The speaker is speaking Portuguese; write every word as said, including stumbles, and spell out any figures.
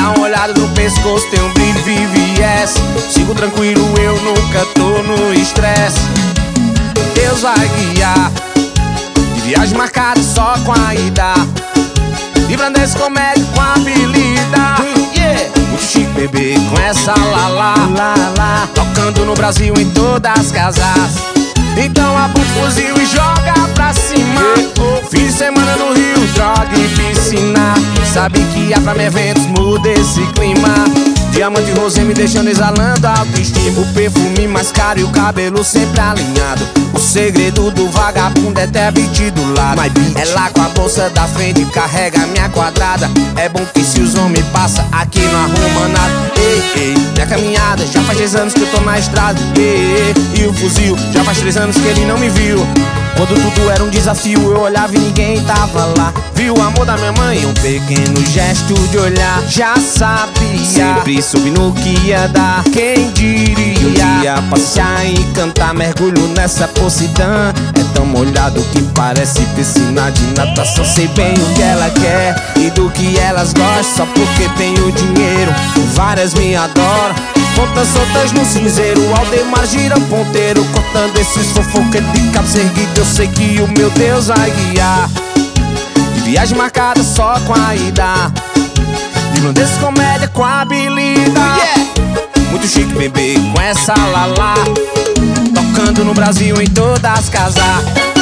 Dá uma olhada no pescoço, tem um brilho V V S. Sigo tranquilo, eu nunca tô no estresse. Deus vai guiar, de viagem marcada só com a ida, livrando esse comédia com habilidade. Yeah. Muito chique, bebê, com essa lalá, lalá, tocando no Brasil em todas as casas. Então aponta o fuzil e joga pra cima. Yeah. Fim de semana no Rio, droga e piscina. Sabe que há pra mim eventos, muda esse clima. Diamante rosé me deixando exalando a autoestima. O perfume mais caro e o cabelo sempre alinhado. O segredo do vagabundo é ter beat do lado. Ela com a bolsa da frente carrega minha quadrada. É bom que se os homens passam aqui não arruma nada. Ei, ei, minha caminhada já faz três anos que eu tô na estrada. Ei, ei, e o fuzil já faz três anos que ele não me viu. Quando tudo era um desafio, eu olhava e ninguém tava lá. Viu o amor da minha mãe, um pequeno gesto de olhar. Já sabia, sempre soube no que ia dar. Quem diria, eu ia passear e cantar. Mergulho nessa possidão, é tão molhado que parece piscina de natação. Sei bem o que ela quer e do que elas gostam, só porque tenho dinheiro. Várias me adoram, pontas soltas no cinzeiro. Aldemar gira ponteiro, cortando esses fofoqueiros de cabo erguido. Eu sei que o meu Deus vai guiar, de viagem marcada só com a ida, livrando desse comédia com habilidade. Yeah. Muito chique, bebê, com essa lalá, tocando no Brasil em todas as casas.